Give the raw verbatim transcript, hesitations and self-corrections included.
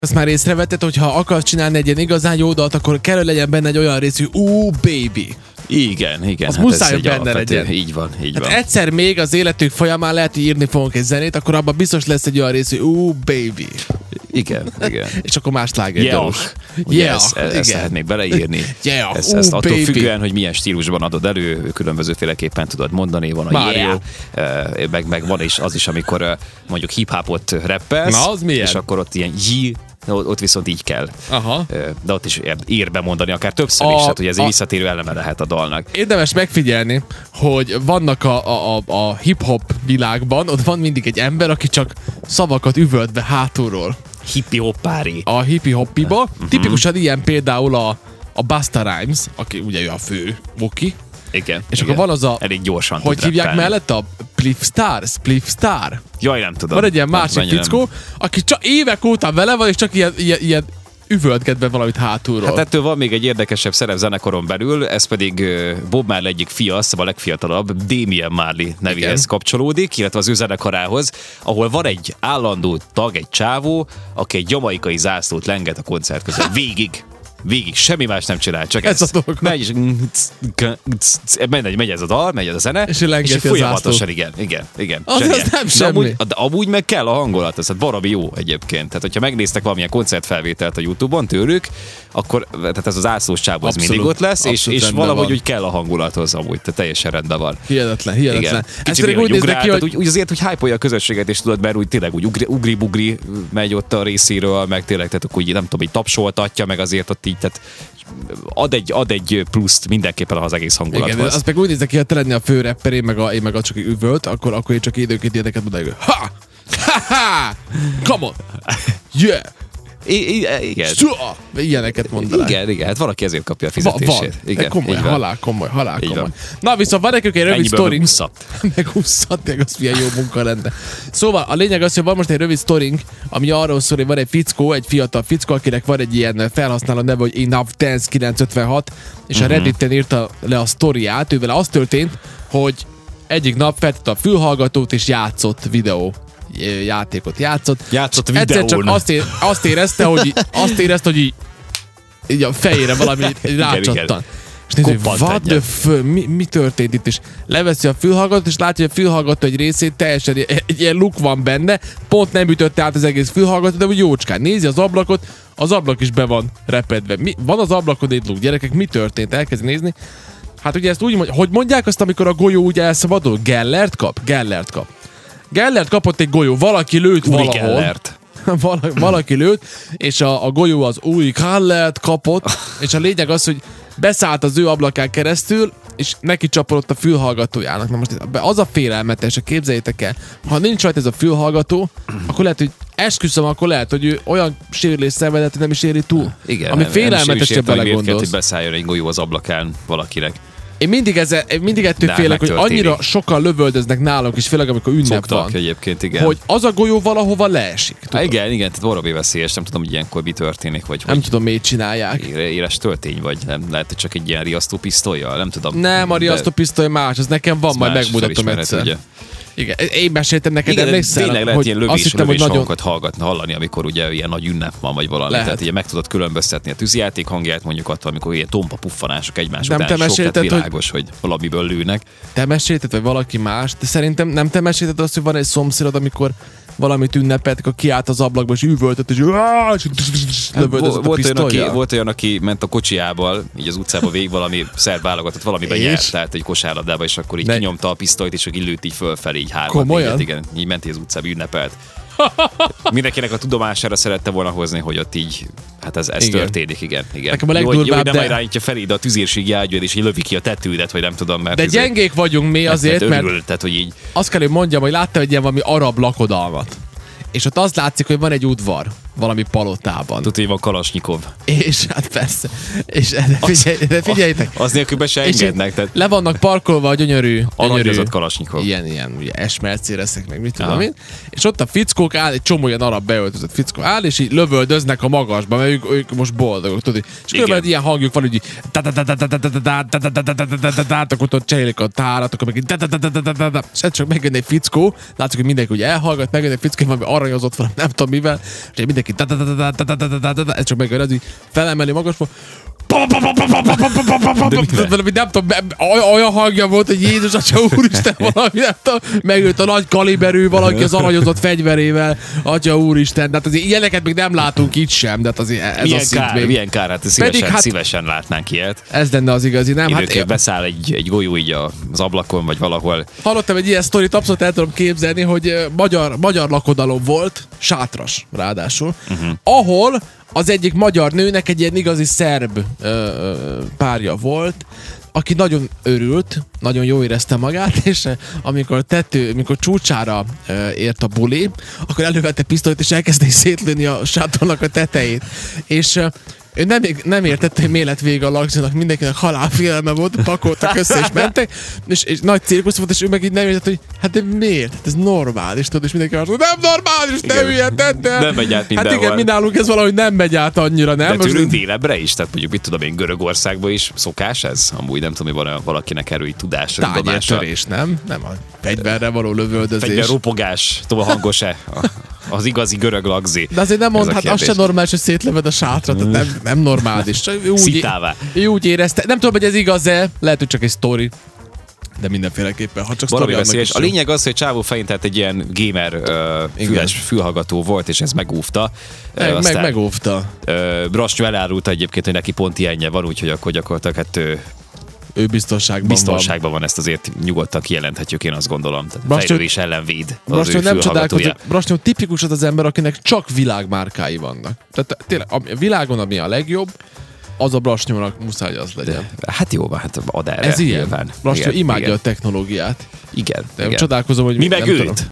Azt már észrevetted, hogy ha akarsz csinálni egy ilyen igazán jó dalt, akkor kell, hogy legyen benne egy olyan rész, hogy ú, baby. Igen, igen. Az hát muszáj, hogy benne alapvető, legyen. Így van, így Hát van. egyszer még az életük folyamán lehet, hogy írni fogunk egy zenét, akkor abban biztos lesz egy olyan rész, hogy ú, baby. Igen, igen. És akkor más sláger Yeah. gyorus. Ugye Yeah, ezt, ezt igen. lehet még beleírni. Yeah, ezt, ú, ezt attól baby. függően, hogy milyen stílusban adod elő, különbözőféleképpen tudod mondani. Van a Mario. yeah, eh, meg, meg van is az is, amikor eh, mondjuk hip-hopot rappelsz, Na, az milyen? és akkor ott ilyen j, ott viszont így kell. Aha. Eh, De ott is ír bemondani, akár többször A- is, tehát hogy ez egy a- visszatérő eleme lehet a dalnak. Érdemes megfigyelni, hogy vannak a, a, a, a hip-hop világban, ott van mindig egy ember, aki csak szavakat üvölt be hátulról. Hippi hoppári. A hippi-hoppiba. Tipikusan ilyen például a, a Busta Rhymes, aki ugye ő a fő Woki. Igen. És igen. akkor van az a... Elég gyorsan Hogy tud hívják rappelni. mellett? A Spliff Star? Spliff Star? Jaj, nem tudom. Van egy ilyen Nem másik tudom, mennyire fickó, aki csak évek óta vele van, és csak ilyen, ilyen, ilyen üvöltget be valamit hátulról. Hát ettől van még egy érdekesebb szerep zenekoron belül, ez pedig ö, Bob Marley egyik fia, szóval a legfiatalabb, Damian Marley nevéhez Igen. kapcsolódik, illetve az ő zenekarához, ahol van egy állandó tag, egy csávó, aki egy jamaikai zászlót lenget a koncert közben. Végig. Végig, semmi más nem csinál, csak Ez ez. a dolog. Megy, és megy, megy ez a dal, megy ez a zene, És ő lengeti és a folyamatosan, zászlót. igen, igen, igen. Az- az zseniális. nem de semmi. amúgy, de amúgy meg kell a hangulat, ez hát baromi jó egyébként. Tehát, hogyha megnéztek valamilyen koncertfelvételt a YouTube-on tőlük, akkor tehát ez az ászlós csávó az Abszolút, mindig ott lesz, és, abszolút és rendben valahogy van. úgy kell a hangulathoz amúgy, tehát teljesen rendben van. Hihetetlen, hihetetlen. Ez Kicsi pedig még, úgy hogy néz ugrál, neki, tehát hogy úgy, úgy azért, hogy hype-olja a közösséget, és tudod, mert úgy tényleg úgy ugri- ugri-bugri megy ott a részéről, meg tényleg, tehát akkor úgy nem tudom, így tapsoltatja, meg azért ott így, tehát ad egy, ad egy pluszt mindenképpen az egész igen, hangulathoz. az meg úgy néz neki, ha te lenni a fő rapper, én meg a, én meg a csak üvölt, akkor, akkor én csak időként ilyeneket mondanak, hogy ha! Ha ha! Come on! Yeah! I- I- igen. Sua! Ilyeneket mondanak. Igen, igen, hát valaki ezért kapja a Va, van. fizetését. Igen, komoly, így van. halál komoly, halál Így komoly. van. Na viszont van nekünk egy rövid Ennyiből sztorink. megúszott. Megúszhat, meg az milyen jó munka lenne. Szóval a lényeg az, hogy van most egy rövid sztorink, ami arról szól, hogy van egy fickó, egy fiatal fickó, akinek van egy ilyen felhasználó neve, hogy Enough Dance kilencszázötvenhat, és Mhm. a Redditen írta le a sztoriát. Ővel az történt, hogy egyik nap feltette a fülhallgatót, és játszott videó játékot játszott. Játszott És egyszer csak videón. azt, é- azt érezte, hogy így, azt érezte, hogy így, így a fejére valami rácsattan. És nézd, hogy Koppant what the egyet. f- mi, mi történt itt? És leveszi a fülhallgatót, és látja, hogy a fülhallgató egy részét teljesen egy, egy ilyen luk van benne, pont nem ütötte át az egész fülhallgató, de úgy jócskán. Nézi az ablakot, az ablak is be van repedve. Mi, van az ablakon egy luk, gyerekek, mi történt? Elkezd nézni. Hát ugye ezt úgy mondják, hogy mondják azt, amikor a golyó úgy elszabadul? Gellert kap? Gellert kap. Gellert kapott egy golyó, valaki lőtt Uri valahol. Gellert. Val- valaki lőtt, és a, a golyó az új Gellert kapott, és a lényeg az, hogy beszállt az ő ablakán keresztül, és neki csapolott a fülhallgatójának. Na most az a félelmetes, képzeljétek el, ha nincs rajta ez a fülhallgató, akkor lehet, hogy esküszöm, akkor lehet, hogy ő olyan sérülés szenvedett, hogy nem is éri túl. Igen, ami nem- nem is félelmetes, értem, ha hogy miért kellett, belegondolsz. hogy beszálljon egy golyó az ablakán valakinek. Én mindig, ezzel, én mindig ettől De félek, hogy megtörténik. annyira sokan lövöldöznek nálunk, és főleg amikor ünnep Szoktak van, egyébként, igen. hogy az a golyó valahova leesik. Há, Tudod? igen, igen, tehát valami veszélyes, nem tudom, hogy ilyenkor mi történik, vagy Nem hogy tudom, miért csinálják. ére- éles töltény, vagy nem, lehet, hogy csak egy ilyen riasztó pisztolya, nem tudom. Nem, a riasztópisztoly más, az nekem van, Ez majd más, megmutatom felismerhető, egyszer. ugye. Igen, én meséltem neked, Igen, de emlékszel? tényleg lehet hogy ilyen azt lövés, hittem, lövés hogy nagyon... hangokat hallgatni, hallani, amikor ugye ilyen nagy ünnep van, vagy valami. Lehet. Tehát ugye meg tudod különböztetni a tűzijáték hangját, mondjuk attól, amikor ilyen tompa puffanások egymás Nem után, te sok, tehát mesélted, hogy- világos, hogy... hogy valamiből lőnek. Te mesélted, vagy valaki más, de szerintem nem te mesélted azt, hogy van egy szomszédod, amikor valamit ünnepelt, akkor kiállt az ablakba, és üvöltött, és lövöldözött a volt, olyan, aki, pisztollyal. volt olyan, aki ment a kocsiával, így az utcába végig valami szerb válogatott valamiben És? nyert, tehát egy kosárlabdába, és akkor így Ne- kinyomta a pisztolyt, és így lőtt így fölfelé, így hármat, Komolyan? négyet, igen, így ment így az utcába, ünnepelt. Mindenkinek a tudomására szerette volna hozni, hogy ott így, hát ez, ez Igen. történik, igen. igen. Nekem a Jó, hogy- jó, hogy legdurvább, nem de- irányítja feléd a tüzérségi ágyúd, és így lövi ki a tetődet, vagy nem tudom, mert... De izé- gyengék vagyunk mi azért, mert mert örül, tehát, hogy így... azt kell, hogy mondjam, hogy láttam egy ilyen valami arab lakodalmat. És ott az látszik, hogy van egy udvar valami palotában. Tudod, hogy van Kalasnyikov. És hát persze. És de, figyelj, de figyeljétek. Az nélkül be se És engednek, tehát le vannak parkolva a gyönyörű, gyönyörű aranyozott Kalasnyikov. ilyen, ilyen, ugye esmercéreszek, meg mit tudom Aha. én. És ott a fickók áll, egy csomó ilyen arab beöltözött fickó áll, és így lövöldöznek a magasba, mert ők, ők most boldogok, tudod. És Igen. különben ilyen hangjuk van, hogy így akkor ott cserélik a tárat, akkor meg így és ez csak megjön egy fickó, látszik, hogy mindenki ugye elhallgat, megjön egy fickó, valami aranyozott valami, nem tudom mivel, és mindenki ki. Ez csak megvan, az így felemeli magasba. Nem tudom, olyan hangja volt, hogy Jézus Atya Úristen, valami, nem tudom, megjött a nagy kaliberű valaki az aranyozott fegyverével, Atya Úristen, de hát azért ilyeneket még nem látunk itt sem, de hát azért ez milyen a szint kár, még. milyen kár, hát szívesen, Pedig hát- szívesen látnánk ilyet. Ez lenne az igazi, nem? Időnként Hát, beszáll egy, egy golyó így az ablakon, vagy valahol. hallottam egy ilyen sztorit, abszolút el tudom képzelni, hogy ö, magyar, magyar lakodalom volt, sátras ráadásul, uh-huh. ahol az egyik magyar nőnek egy ilyen igazi szerb ö, ö, párja volt, aki nagyon örült, nagyon jó érezte magát, és amikor tető, amikor csúcsára ö, ért a buli, akkor elővette pisztolyt, és elkezdte szétlőni a sátornak a tetejét. És ö, ő nem, nem értette, hogy miért lett vége a lakzinak, mindenkinek halálfélelme volt, pakoltak össze és mentek, és, és nagy cirkusz volt, és ő meg így nem értette, hogy hát de miért? Hát ez normális, tudod, és mindenki azt mondta, nem normális, te hülye, tedd el! Nem megy át mindenhol. Hát igen, mi nálunk ez valahogy nem megy át annyira, nem? De tőlünk Most- délebbre is, tehát mondjuk mit tudom én, Görögországban is szokás ez? Amúgy nem tudom, hogy van valakinek erői tudásra, tudomása. Tányértörés, nem? Nem a fegyverre való lövöldözés. Fegyverropogás, tudom, hangos-e? A- Az igazi görög lagzi. De azért nem Ez a mond, hát az kérdés. se normális, hogy szétlövöd a sátrat, tehát nem, nem normális. Csak Úgy, Szitává. ő úgy érezte. Nem tudom, hogy ez igaz-e, lehet, hogy csak egy sztori. De mindenféleképpen, ha csak Valami sztori, annak veszélyes. is A jó. lényeg az, hogy csávó fején tehát egy ilyen gamer uh, füles, fülhallgató volt, és ez megúvta. Meg, Uh, meg, megóvta. uh, Brasnyó elárulta egyébként, hogy neki pont ilyenje van, úgyhogy akkor gyakorlatilag hát ő Ő biztonságban, biztonságban van, ezt azért nyugodtan kijelenthetjük, én azt gondolom. Tehát Brasnyó- fejlődés ellen véd az Brasnyó ő nem csodálkozik, fülhallgatója. Brasnyó tipikus az az ember, akinek csak világmárkái vannak. Tehát tényleg, a világon, ami a legjobb, az a Brasnyónak muszáj az legyen. Hát jó, hát ad erre. Ez ilyen. nyilván. Brasnyó Igen, imádja igen. a technológiát. Igen, De igen. csodálkozom, hogy Mi nem meg tudom. őt?